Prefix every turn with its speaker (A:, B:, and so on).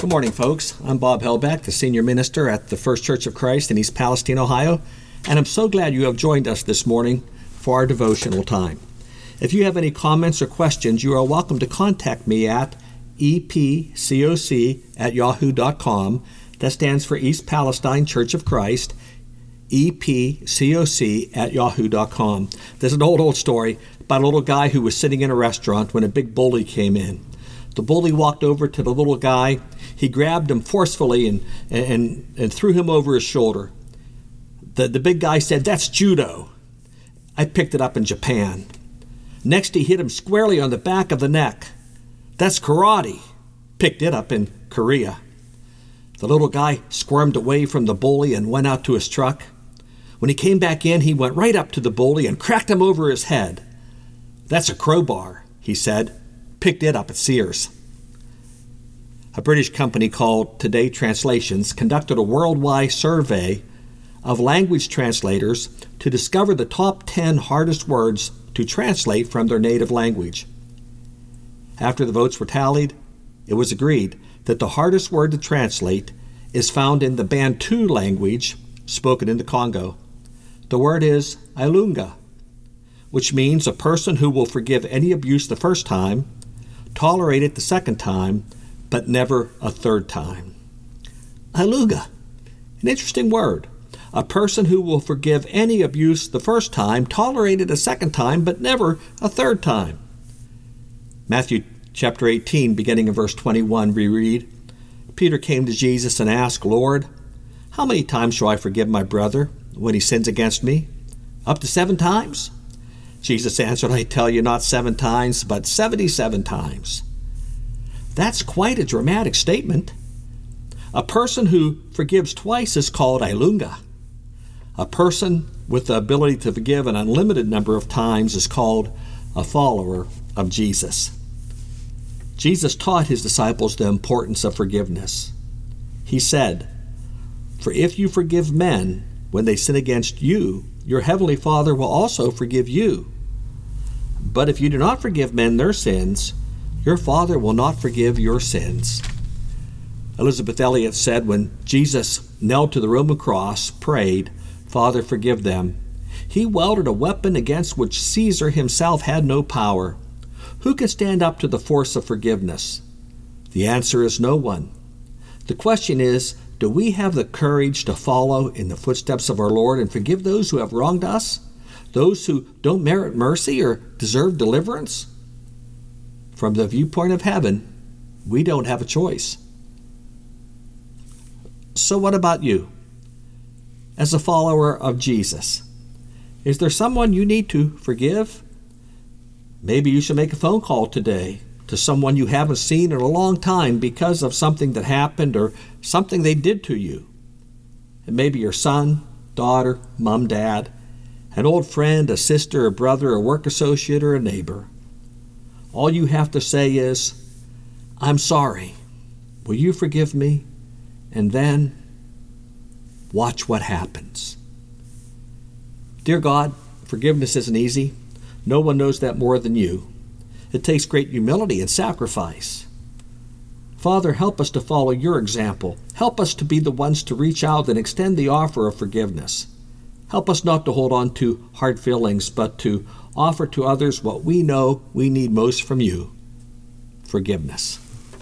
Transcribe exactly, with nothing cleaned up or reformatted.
A: Good morning, folks. I'm Bob Hellbeck, the senior minister at the First Church of Christ in East Palestine, Ohio, and I'm so glad you have joined us this morning for our devotional time. If you have any comments or questions, you are welcome to contact me at e p c o c at yahoo dot com. That stands for East Palestine Church of Christ, e p c o c at yahoo dot com. There's an old, old story about a little guy who was sitting in a restaurant when a big bully came in. The bully walked over to the little guy. He grabbed him forcefully and, and, and threw him over his shoulder. The, the big guy said, "That's judo. I picked it up in Japan." Next, he hit him squarely on the back of the neck. "That's karate. Picked it up in Korea." The little guy squirmed away from the bully and went out to his truck. When he came back in, he went right up to the bully and cracked him over his head. "That's a crowbar," he said. "Picked it up at Sears." A British company called Today Translations conducted a worldwide survey of language translators to discover the top ten hardest words to translate from their native language. After the votes were tallied, it was agreed that the hardest word to translate is found in the Bantu language spoken in the Congo. The word is Ilunga, which means a person who will forgive any abuse the first time, tolerate it the second time, but never a third time. Ilunga, an interesting word. A person who will forgive any abuse the first time, tolerate it a second time, but never a third time. Matthew chapter eighteen, beginning in verse twenty-one, we read, "Peter came to Jesus and asked, 'Lord, how many times shall I forgive my brother when he sins against me? Up to seven times?' Jesus answered, 'I tell you, not seven times, but seventy-seven times.'" That's quite a dramatic statement. A person who forgives twice is called Ilunga. A person with the ability to forgive an unlimited number of times is called a follower of Jesus. Jesus taught his disciples the importance of forgiveness. He said, "For if you forgive men when they sin against you, your heavenly Father will also forgive you. But if you do not forgive men their sins, your Father will not forgive your sins." Elizabeth Elliot said when Jesus knelt to the Roman cross, prayed, "Father, forgive them," he wielded a weapon against which Caesar himself had no power. Who can stand up to the force of forgiveness? The answer is no one. The question is, do we have the courage to follow in the footsteps of our Lord and forgive those who have wronged us? Those who don't merit mercy or deserve deliverance? From the viewpoint of heaven, we don't have a choice. So what about you? As a follower of Jesus, is there someone you need to forgive? Maybe you should make a phone call today to someone you haven't seen in a long time because of something that happened or something they did to you. It may be your son, daughter, mom, dad, an old friend, a sister, a brother, a work associate, or a neighbor. All you have to say is, "I'm sorry. Will you forgive me?" And then watch what happens. Dear God, forgiveness isn't easy. No one knows that more than you. It takes great humility and sacrifice. Father, help us to follow your example. Help us to be the ones to reach out and extend the offer of forgiveness. Help us not to hold on to hard feelings, but to offer to others what we know we need most from you: forgiveness.